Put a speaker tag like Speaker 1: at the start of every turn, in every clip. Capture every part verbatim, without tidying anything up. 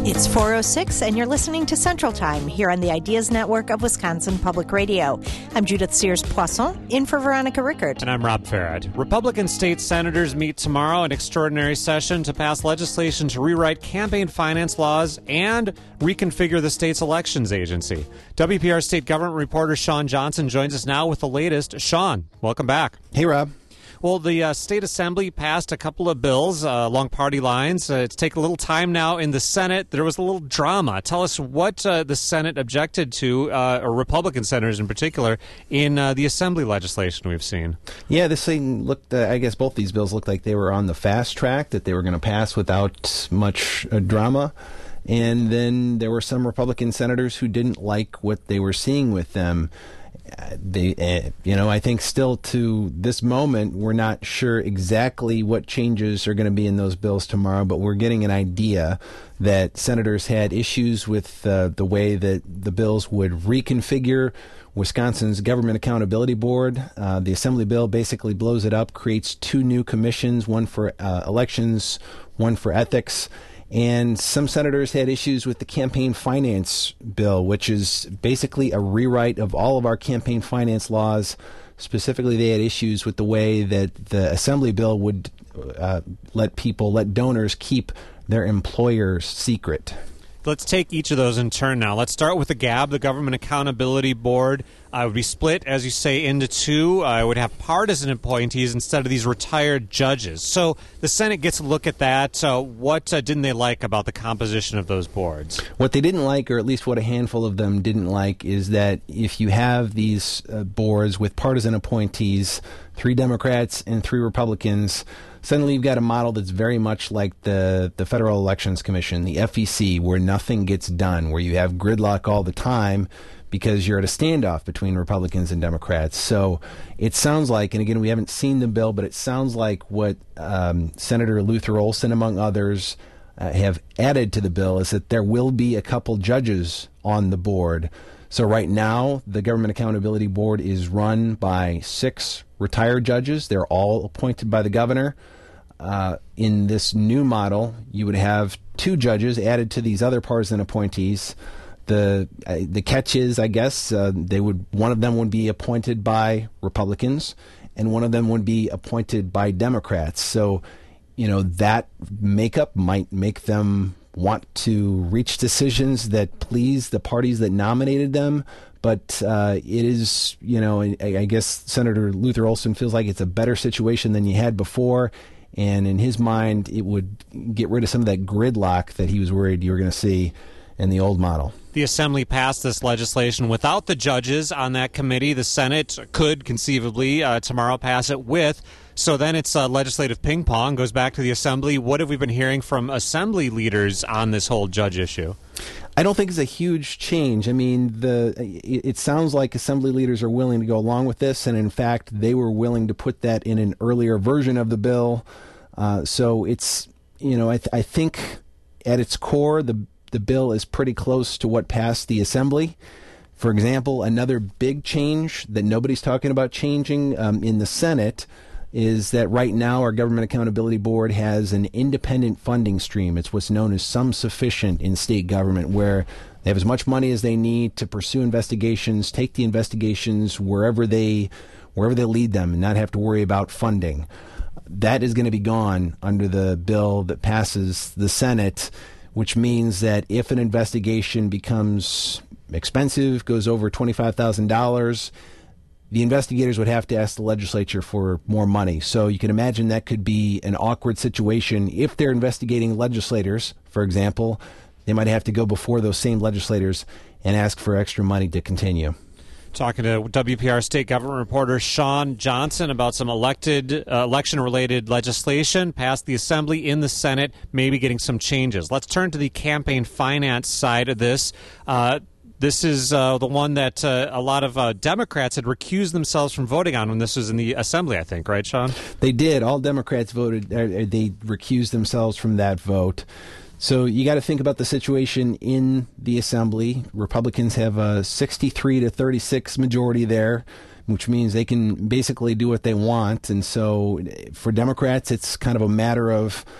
Speaker 1: It's four oh six, and you're listening to Central Time here on the Ideas Network of Wisconsin Public Radio. I'm Judith Sears-Poisson, in for Veronica Rickert.
Speaker 2: And I'm Rob Farad. Republican state senators meet tomorrow in extraordinary session to pass legislation to rewrite campaign finance laws and reconfigure the state's elections agency. W P R state government reporter Sean Johnson joins us now with the latest. Sean, welcome back.
Speaker 3: Hey, Rob.
Speaker 2: Well, the uh, state assembly passed a couple of bills uh, along party lines. Uh, it's taken a little time now in the Senate. There was a little drama. Tell us what uh, the Senate objected to, uh, or Republican senators in particular, in uh, the assembly legislation we've seen.
Speaker 3: Yeah, this thing looked, uh, I guess both these bills looked like they were on the fast track, that they were going to pass without much uh, drama. And then there were some Republican senators who didn't like what they were seeing with them. Uh, they, uh, you know, I think still to this moment, we're not sure exactly what changes are going to be in those bills tomorrow, but we're getting an idea that senators had issues with uh, the way that the bills would reconfigure Wisconsin's Government Accountability Board. Uh, the Assembly bill basically blows it up, creates two new commissions, one for uh, elections, one for ethics. And some senators had issues with the campaign finance bill, which is basically a rewrite of all of our campaign finance laws. Specifically, they had issues with the way that the Assembly bill would uh, let people, let donors keep their employer's secret.
Speaker 2: Let's take each of those in turn now. Let's start with the G A B, the Government Accountability Board. Uh, would be split, as you say, into two. Uh, it would have partisan appointees instead of these retired judges. So the Senate gets a look at that. Uh, what uh, didn't they like about the composition of those boards?
Speaker 3: What they didn't like, or at least what a handful of them didn't like, is that if you have these uh, boards with partisan appointees, three Democrats and three Republicans, suddenly you've got a model that's very much like the, the Federal Elections Commission, the F E C, where nothing gets done, where you have gridlock all the time because you're at a standoff between Republicans and Democrats. So it sounds like, and again, we haven't seen the bill, but it sounds like what um, Senator Luther Olson, among others, uh, have added to the bill is that there will be a couple judges on the board. So right now, the Government Accountability Board is run by six retired judges. They're all appointed by the governor. Uh, in this new model, you would have two judges added to these other partisan appointees. The uh, the catch is, I guess, uh, they would one of them would be appointed by Republicans, and one of them would be appointed by Democrats. So, you know, that makeup might make them want to reach decisions that please the parties that nominated them. But uh, it is, you know, I, I guess Senator Luther Olson feels like it's a better situation than you had before. And in his mind, it would get rid of some of that gridlock that he was worried you were going to see in the old model.
Speaker 2: The Assembly passed this legislation without the judges on that committee. The Senate could conceivably uh, tomorrow pass it with. So then it's uh, legislative ping pong, goes back to the Assembly. What have we been hearing from Assembly leaders on this whole judge issue?
Speaker 3: I don't think it's a huge change. I mean, the it, it sounds like Assembly leaders are willing to go along with this, and in fact, they were willing to put that in an earlier version of the bill. Uh, so it's, you know, I, th- I think at its core, the the bill is pretty close to what passed the Assembly. For example, another big change that nobody's talking about changing um, in the Senate is that right now our Government Accountability Board has an independent funding stream. It's what's known as sum sufficient in state government, where they have as much money as they need to pursue investigations, take the investigations wherever they wherever they lead them, and not have to worry about funding. That is going to be gone under the bill that passes the Senate, which means that if an investigation becomes expensive, goes over twenty-five thousand dollars, the investigators would have to ask the legislature for more money. So you can imagine that could be an awkward situation. If they're investigating legislators, for example, they might have to go before those same legislators and ask for extra money to continue.
Speaker 2: Talking to W P R state government reporter Sean Johnson about some elected uh, election-related legislation passed the Assembly in the Senate, maybe getting some changes. Let's turn to the campaign finance side of this. Uh, this is uh, the one that uh, a lot of uh, Democrats had recused themselves from voting on when this was in the Assembly, I think, right, Sean? They
Speaker 3: did. All Democrats voted. Uh, they recused themselves from that vote. So you got to think about the situation in the Assembly. Republicans have a sixty-three to thirty-six majority there, which means they can basically do what they want. And so for Democrats, it's kind of a matter of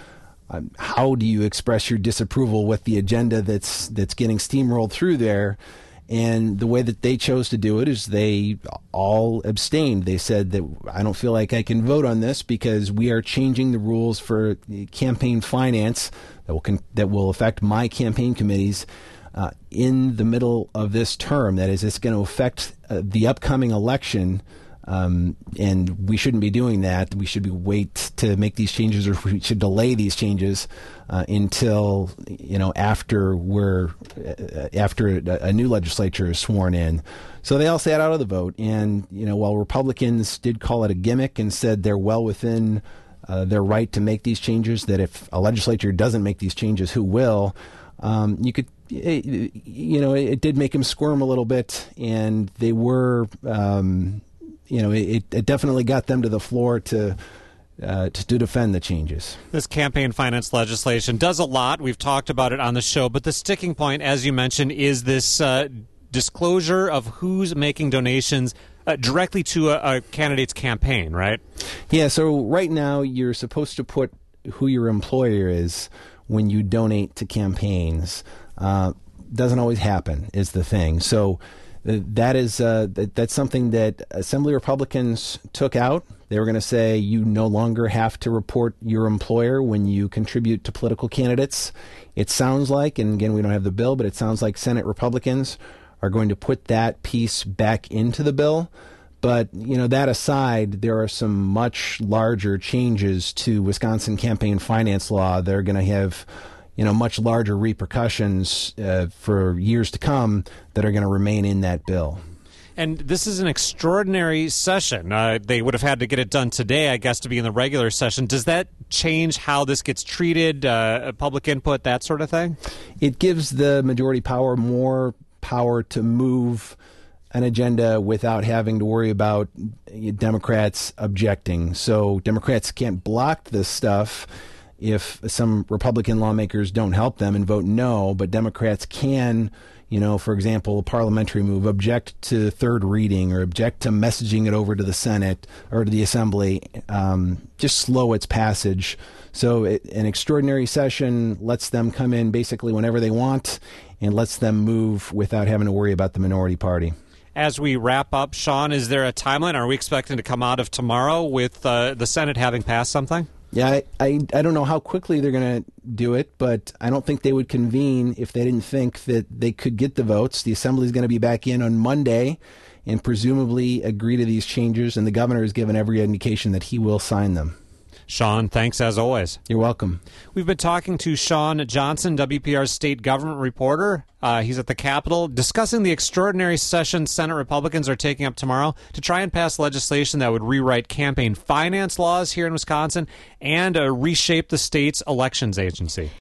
Speaker 3: um, how do you express your disapproval with the agenda that's that's getting steamrolled through there? And the way that they chose to do it is they all abstained. They said that I don't feel like I can vote on this because we are changing the rules for campaign finance that will con- that will affect my campaign committees uh, in the middle of this term. That is, it's going to affect uh, the upcoming election. Um, and we shouldn't be doing that. We should be wait to make these changes, or we should delay these changes uh, until you know after we're uh, after a, a new legislature is sworn in. So they all sat out of the vote, and you know while Republicans did call it a gimmick and said they're well within uh, their right to make these changes, that if a legislature doesn't make these changes, who will? Um, you could. It, you know, it, it did make them squirm a little bit, and they were. Um, You know, it, it definitely got them to the floor to, uh, to to defend the changes.
Speaker 2: This campaign finance legislation does a lot. We've talked about it on the show, but the sticking point, as you mentioned, is this uh, disclosure of who's making donations uh, directly to a, a candidate's campaign, right?
Speaker 3: Yeah. So right now, you're supposed to put who your employer is when you donate to campaigns. Uh, doesn't always happen, is the thing. So. That is uh, that, that's something that Assembly Republicans took out. They were going to say you no longer have to report your employer when you contribute to political candidates. It sounds like, and again, we don't have the bill, but it sounds like Senate Republicans are going to put that piece back into the bill. But, you know, that aside, there are some much larger changes to Wisconsin campaign finance law that are going to have you know, much larger repercussions uh, for years to come that are going to remain in that bill.
Speaker 2: And this is an extraordinary session. Uh, they would have had to get it done today, I guess, to be in the regular session. Does that change how this gets treated, uh, public input, that sort of thing?
Speaker 3: It gives the majority power more power to move an agenda without having to worry about Democrats objecting. So Democrats can't block this stuff if some Republican lawmakers don't help them and vote no, but Democrats can, you know, for example, a parliamentary move, object to third reading or object to messaging it over to the Senate or to the Assembly, um, just slow its passage. So it, an extraordinary session lets them come in basically whenever they want and lets them move without having to worry about the minority party.
Speaker 2: As we wrap up, Sean, is there a timeline? Are we expecting to come out of tomorrow with uh, the Senate having passed something?
Speaker 3: Yeah, I, I, I don't know how quickly they're going to do it, but I don't think they would convene if they didn't think that they could get the votes. The Assembly is going to be back in on Monday and presumably agree to these changes, and the governor has given every indication that he will sign them.
Speaker 2: Sean, thanks as always.
Speaker 3: You're welcome.
Speaker 2: We've been talking to Shawn Johnson, W P R's state government reporter. Uh, he's at the Capitol discussing the extraordinary session Senate Republicans are taking up tomorrow to try and pass legislation that would rewrite campaign finance laws here in Wisconsin and uh, reshape the state's elections agency.